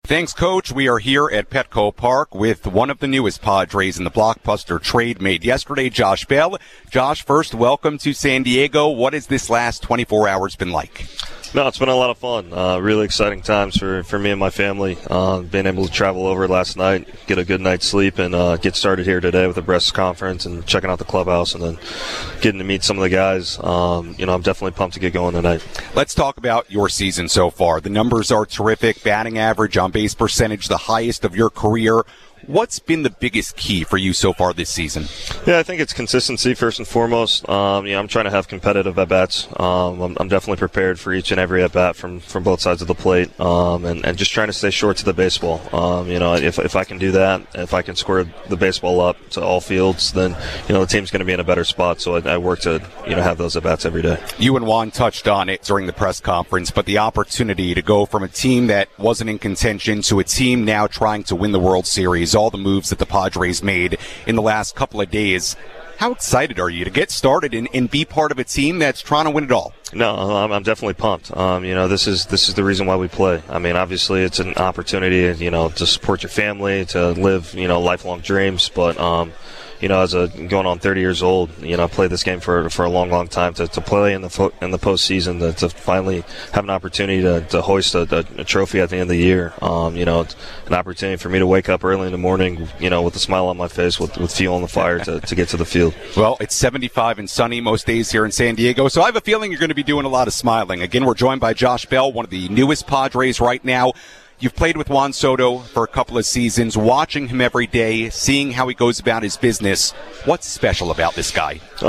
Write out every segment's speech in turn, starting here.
Thanks, Coach. We are here at Petco Park with one of the newest Padres in the blockbuster trade made yesterday, Josh Bell. Josh, first, welcome to San Diego. What has this last 24 hours been like? No, it's been a lot of fun. Really exciting times for me and my family. Being able to travel over last night, get a good night's sleep, and get started here today with the press conference and checking out the clubhouse, and then getting to meet some of the guys. I'm definitely pumped to get going tonight. Let's talk about your season so far. The numbers are terrific. Batting average, on-base percentage, the highest of your career. What's been the biggest key for you so far this season? Yeah, I think it's consistency first and foremost. I'm trying to have competitive at-bats. I'm definitely prepared for each and every at-bat from both sides of the plate, and just trying to stay short to the baseball. If I can do that, if I can square the baseball up to all fields, then the team's going to be in a better spot. So I work to have those at-bats every day. You and Juan touched on it during the press conference, but the opportunity to go from a team that wasn't in contention to a team now trying to win the World Series, all the moves that the Padres made in the last couple of days. How excited are you to get started and be part of a team that's trying to win it all? No, I'm definitely pumped. This is the reason why we play. I mean, obviously it's an opportunity, to support your family, to live, lifelong dreams, but as going on 30 years old, I played this game for a long time. To play in the postseason, to finally have an opportunity to hoist a trophy at the end of the year. An opportunity for me to wake up early in the morning, with a smile on my face, with fuel on the fire to get to the field. Well, it's 75 and sunny most days here in San Diego, so I have a feeling you're going to be doing a lot of smiling. Again, we're joined by Josh Bell, one of the newest Padres right now. You've played with Juan Soto for a couple of seasons, watching him every day, seeing how he goes about his business. What's special about this guy? His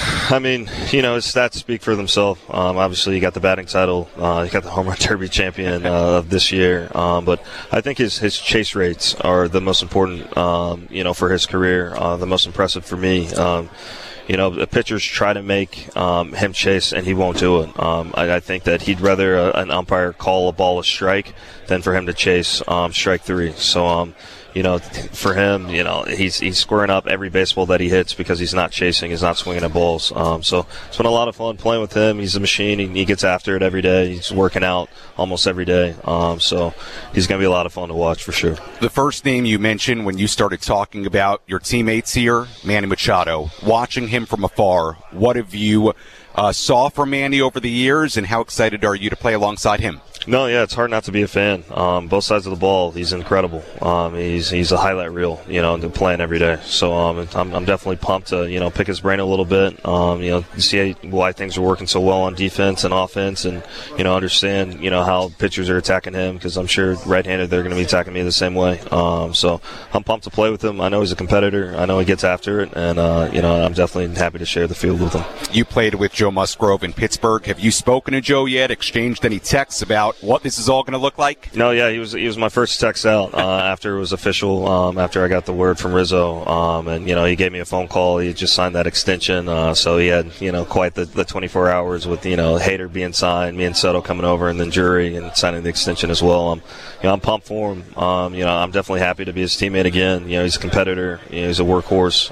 stats speak for themselves. Obviously, he got the batting title. He got the home run derby champion of this year. But I think his chase rates are the most important, for his career, the most impressive for me. The pitchers try to make him chase, and he won't do it. I think that he'd rather an umpire call a ball a strike than for him to chase strike three. So, for him, he's squaring up every baseball that he hits because he's not chasing, he's not swinging at balls. So it's been a lot of fun playing with him. He's a machine. He gets after it every day. He's working out almost every day. So he's going to be a lot of fun to watch for sure. The first name you mentioned when you started talking about your teammates here, Manny Machado. Watching him from afar, what have you saw from Manny over the years, and how excited are you to play alongside him? No, yeah, it's hard not to be a fan. Both sides of the ball, he's incredible. He's a highlight reel, playing every day. So I'm definitely pumped to pick his brain a little bit. See why things are working so well on defense and offense, and understand how pitchers are attacking him, because I'm sure right-handed they're going to be attacking me the same way. So I'm pumped to play with him. I know he's a competitor. I know he gets after it, and I'm definitely happy to share the field with him. You played with Joe Musgrove in Pittsburgh. Have you spoken to Joe yet? Exchanged any texts about what this is all going to look like? No, yeah, he was my first text out after it was official, after I got the word from Rizzo, and he gave me a phone call. He just signed that extension, so he had quite the 24 hours with Hader being signed, me and Soto coming over, and then Drury and signing the extension as well. I'm pumped for him. I'm definitely happy to be his teammate again. He's a competitor. He's a workhorse.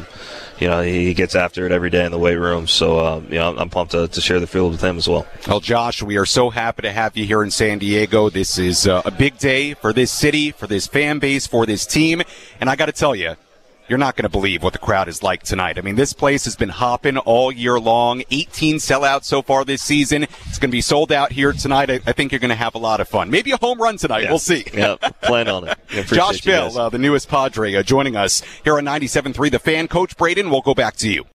He gets after it every day in the weight room. So, I'm pumped to share the field with him as well. Well, Josh, we are so happy to have you here in San Diego. This is a big day for this city, for this fan base, for this team. And I got to tell you, you're not going to believe what the crowd is like tonight. I mean, this place has been hopping all year long. 18 sellouts so far this season. It's going to be sold out here tonight. I think you're going to have a lot of fun. Maybe a home run tonight. Yeah. We'll see. Yeah, plan on it. Josh Bell, the newest Padre, joining us here on 97.3 The Fan. Coach Braden, we'll go back to you.